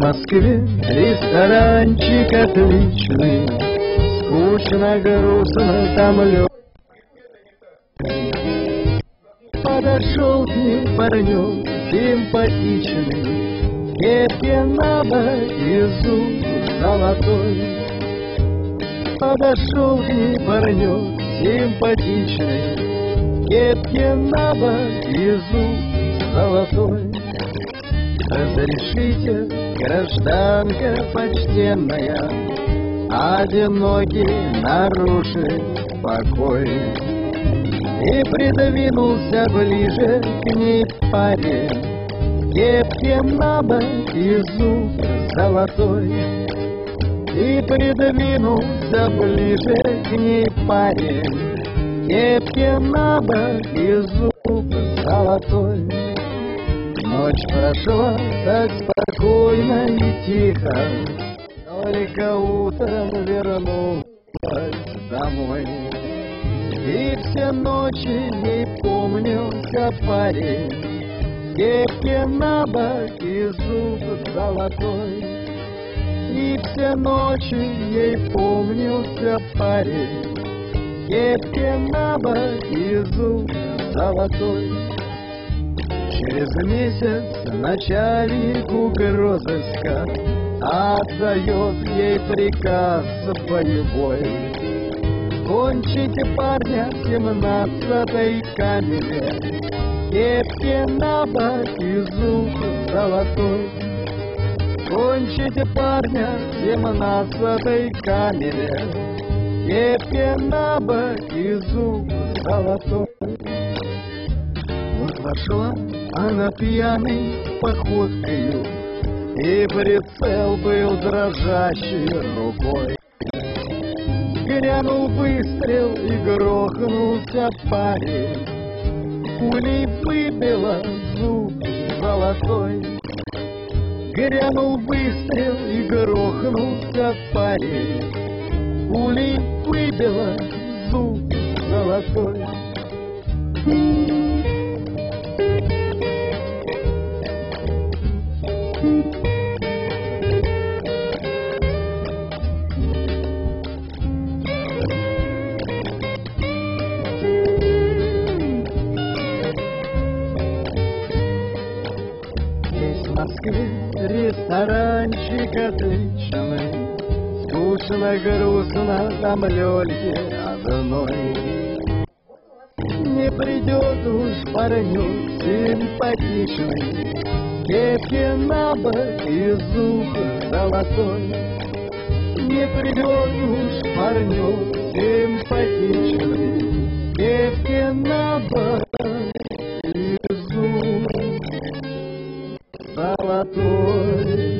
Москве ресторанчик отличный, скучно, грустно, там лёг. Подошел к ним паренек симпатичный, кепке набо и зуб золотой. Подошел к ним паренек симпатичный, кепке набо и зуб золотой. Разрешите, гражданка почтенная, одинокий нарушить покой. И придвинулся ближе к ней парень, кепке набо и зуб золотой. И придвинулся ближе к ней парень, кепке набо и зуб золотой. Ночь прошла так спокойно и тихо, только утром вернулась домой. И все ночи ей помнился парень, кепке набо и зуб золотой. И все ночи ей помнился парень, кепке набо и зуб золотой. Через месяц начальник угрозыска отдает ей приказ боевой: кончите парня в 17-й камере, кепке набо и зуб золотой. Кончите парня в 17-й камере, кепке набо и зуб золотой. Вот вошла она пьяной походкою, и прицел был дрожащей рукой. Грянул выстрел и грохнулся парень, пулей выбила зуб золотой. Грянул выстрел и грохнулся парень, пулей выбила зуб золотой. В Москве ресторанчик отличный, скучно, грустно, там лёльки одной. Не придет уж паренек симпатичный, кепке набо и зуб золотой. Не придет уж паренек симпатичный, кепке набо и зуб золотой.